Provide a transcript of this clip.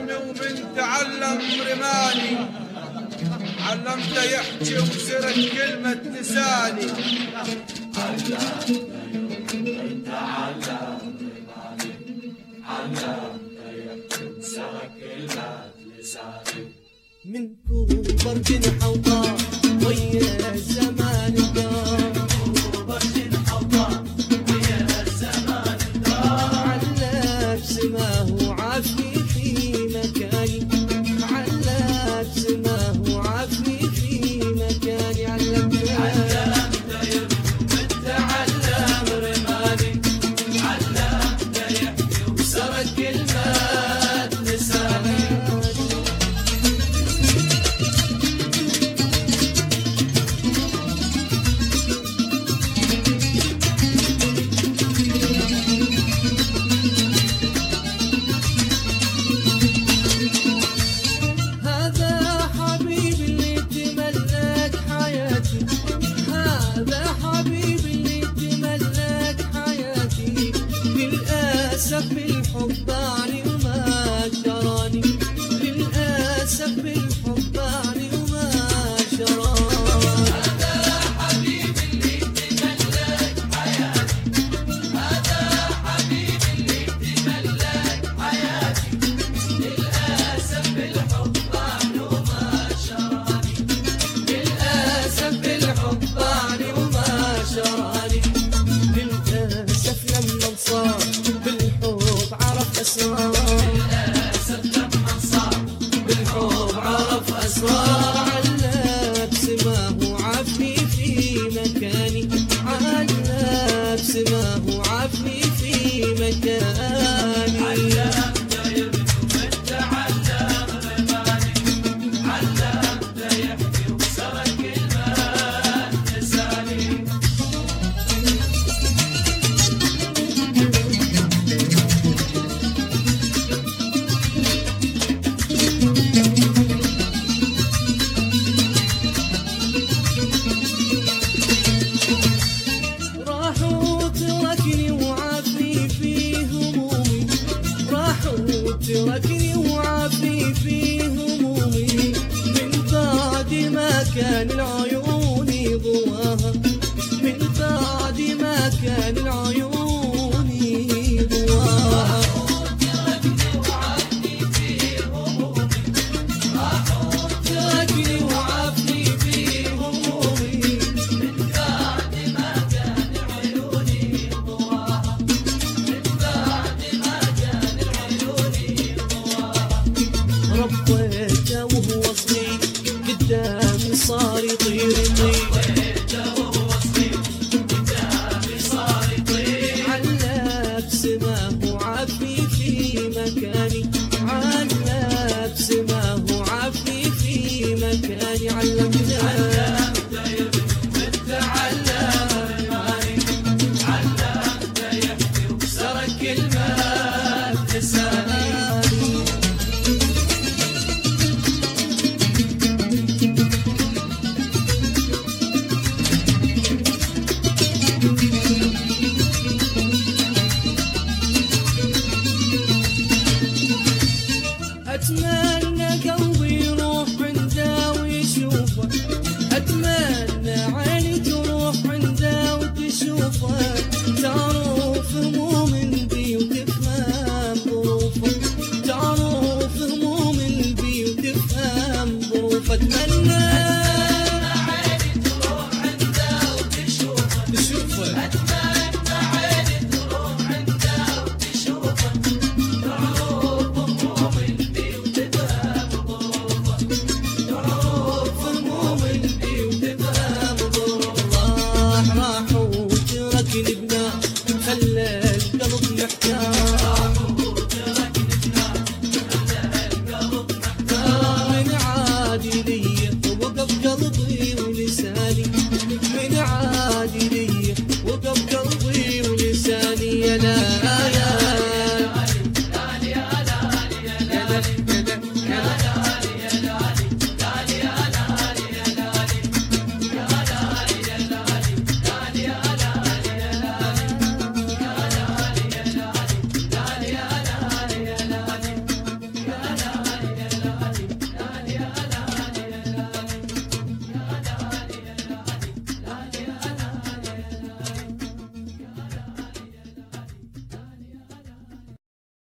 علمي ومن تعلم رماني، علمته يحكي وسرت كلمة لساني. علمته يحكي وسرت كلمة لساني. من كبر جنح وطار ويا الزمان دار، كبر جنح وطار ويا الزمان دار. على بسماه وعافي في مكاني، على بسماه وعافي في مكاني. علمته من تعلم رماني، علمته يحكي وسرت كلمات لساني. بالحب عني وما شراني، للأسف بالحب عني وما شراني. هذا حبيبي اللي تملك حياتي، هذا حبيبي اللي تملك حياتي، للأسف بالحب عني وما شراني، للأسف بالحب عني وما شراني. للأسف لما انصار للأسف لما صار بالحب عرف أسرار. على بسماه وعافني في مكاني، على بسماه وعافني في مكاني. علمته يبكي ومن تعلم رماني، علمته يحكي وسرت كلمات لساني. تركني وعافي في همومي، من بعد ما كان العيون ضواها، من بعد ما كان العيون ضواها. تركني وعافي في همومي، تركني وعافي في همومي، من بعد ما كان العيون ضواها، من بعد ما كان العيون ربيته وهو صغير قدامي صار يطير يطير، ربيته وهو صغير قدامي صار يطير. على بسماه وعافي في مكاني، على بسماه وعافي في مكاني. علمته يبكي من تعلم رماني، علمته يحكي وسرت كلمات لساني. أتمنى قلبي يروح عنده ويشوفه، أتمنى عيني تروح عنده وتشوفه، تعرف هموم البي وتفهم ظروفه، تعرف هموم البي وتفهم ظروفه. أتمنى عيني تروح عنده وتشوفه،